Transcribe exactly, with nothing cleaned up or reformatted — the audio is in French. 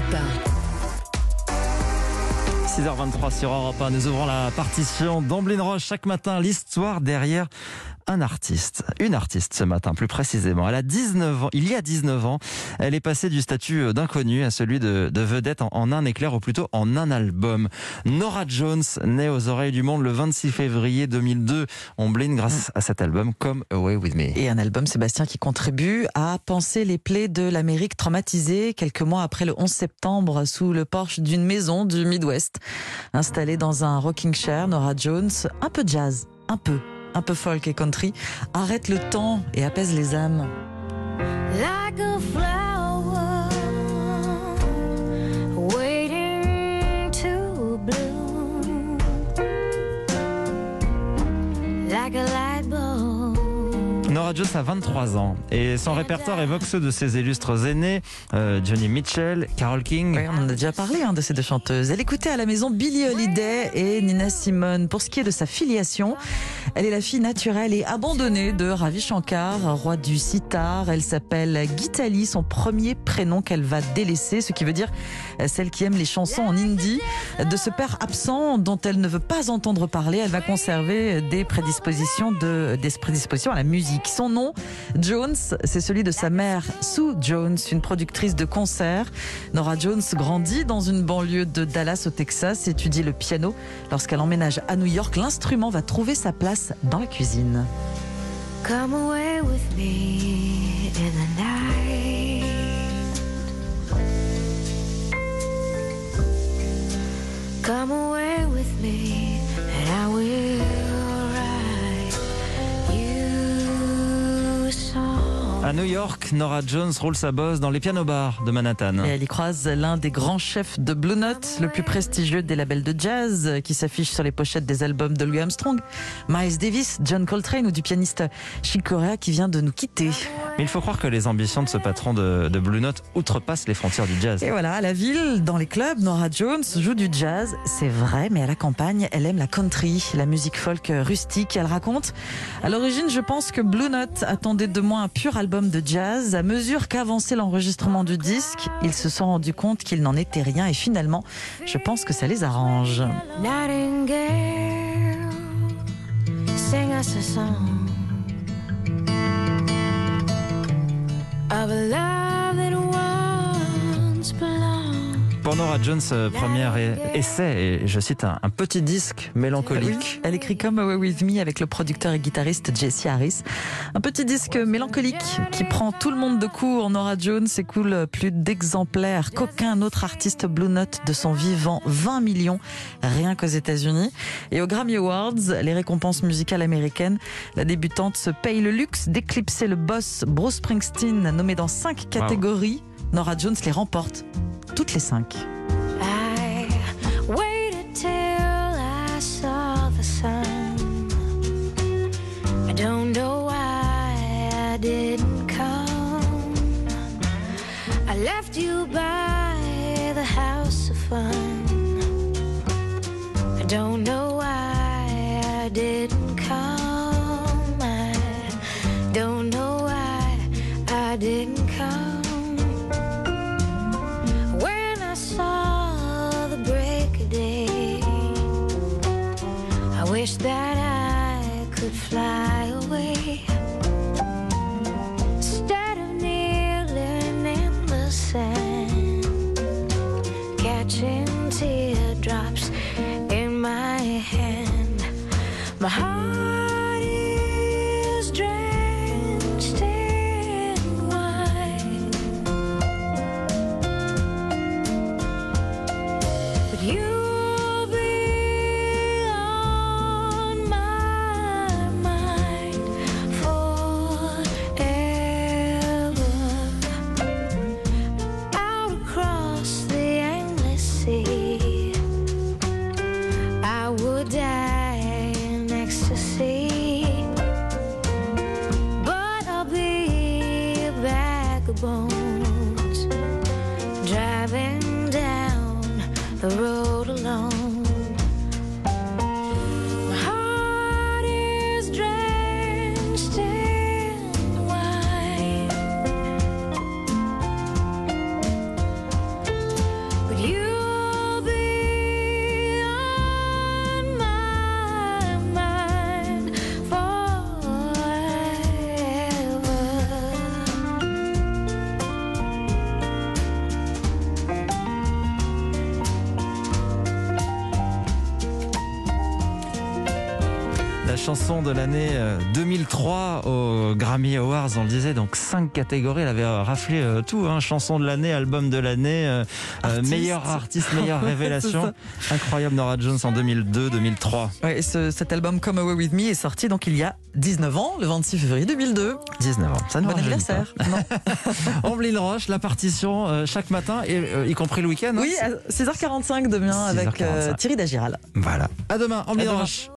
six heures vingt-trois sur Europe un. Nous ouvrons la partition d'Amblin Roche chaque matin, l'histoire derrière un artiste. Une artiste ce matin, plus précisément. Elle a dix-neuf ans. Il y a dix-neuf ans, elle est passée du statut d'inconnue à celui de, de vedette en, en un éclair, ou plutôt en un album. Norah Jones, née aux oreilles du monde le vingt-six février deux mille deux. Amblin, grâce à cet album, Come Away With Me. Et un album, Sébastien, qui contribue à panser les plaies de l'Amérique traumatisée quelques mois après le onze septembre sous le porche d'une maison du Midwest. Installée dans un rocking chair, Norah Jones, un peu jazz, un peu. un peu folk et country, arrête le temps et apaise les âmes. Like a flower waiting to bloom, like a light bulb. Norah Jones a vingt-trois ans et son répertoire évoque ceux de ses illustres aînés, euh, Joni Mitchell, Carole King. Oui, on en a déjà parlé hein, de ces deux chanteuses. Elle écoutait à la maison Billie Holiday et Nina Simone. Pour ce qui est de sa filiation, elle est la fille naturelle et abandonnée de Ravi Shankar, roi du sitar. Elle s'appelle Geetali, son premier prénom qu'elle va délaisser, ce qui veut dire celle qui aime les chansons en hindi. De ce père absent dont elle ne veut pas entendre parler, elle va conserver des prédispositions, de, des prédispositions à la musique. Son nom, Jones, c'est celui de sa mère, Sue Jones, une productrice de concerts. Norah Jones grandit dans une banlieue de Dallas au Texas, étudie le piano. Lorsqu'elle emménage à New York, l'instrument va trouver sa place dans la cuisine. Come away with me in the night. Come away with me and I will write you a song. À New York, Norah Jones roule sa bosse dans les piano-bars de Manhattan. Et elle y croise l'un des grands chefs de Blue Note, le plus prestigieux des labels de jazz, qui s'affiche sur les pochettes des albums de Louis Armstrong, Miles Davis, John Coltrane ou du pianiste Chick Corea qui vient de nous quitter. Mais il faut croire que les ambitions de ce patron de, de Blue Note outrepassent les frontières du jazz. Et voilà, à la ville, dans les clubs, Norah Jones joue du jazz, c'est vrai, mais à la campagne, elle aime la country, la musique folk rustique. Elle raconte, à l'origine, je pense que Blue Note attendait de moi un pur album de jazz. À mesure qu'avançait l'enregistrement du disque, ils se sont rendus compte qu'il n'en était rien et finalement, je pense que ça les arrange. Nightingale, sing us a song of a love that once belonged. Pour Norah Jones, euh, premier essai, et je cite un, un petit disque mélancolique. Oui, elle écrit Come Away With Me avec le producteur et guitariste Jesse Harris. Un petit disque mélancolique qui prend tout le monde de court. Norah Jones écoule plus d'exemplaires qu'aucun autre artiste Blue Note de son vivant, vingt millions rien qu'aux États-Unis. Et aux Grammy Awards, les récompenses musicales américaines, la débutante se paye le luxe d'éclipser le boss Bruce Springsteen, nommé dans cinq catégories. Wow. Norah Jones les remporte toutes les cinq. I waited till I saw the sun. I don't know why I didn't come. I left you by the house of fun. I don't know why I didn't come. I don't know why I didn't come. I wish that I could fly away instead of kneeling in the sand, catching teardrops in my hand. My heart is drenched in wine, but you see chanson de l'année euh, deux mille trois aux Grammy Awards, on le disait, donc cinq catégories. Elle avait euh, raflé euh, tout, hein, chanson de l'année, album de l'année, euh, euh, meilleur artiste, meilleure révélation. Incroyable, Norah Jones en deux mille deux deux mille trois. Ouais, et ce, cet album Come Away With Me est sorti donc il y a dix-neuf ans, le vingt-six février deux mille deux. dix-neuf ans, ça ne Bon rajeunit anniversaire. pas. Non. Amblin Roche, la partition euh, chaque matin, et, euh, y compris le week-end. Oui, hein, à six heures quarante-cinq demain six heures avec euh, quarante-cinq. Thierry Dagiral. Voilà. À demain, Amblin À demain. Roche.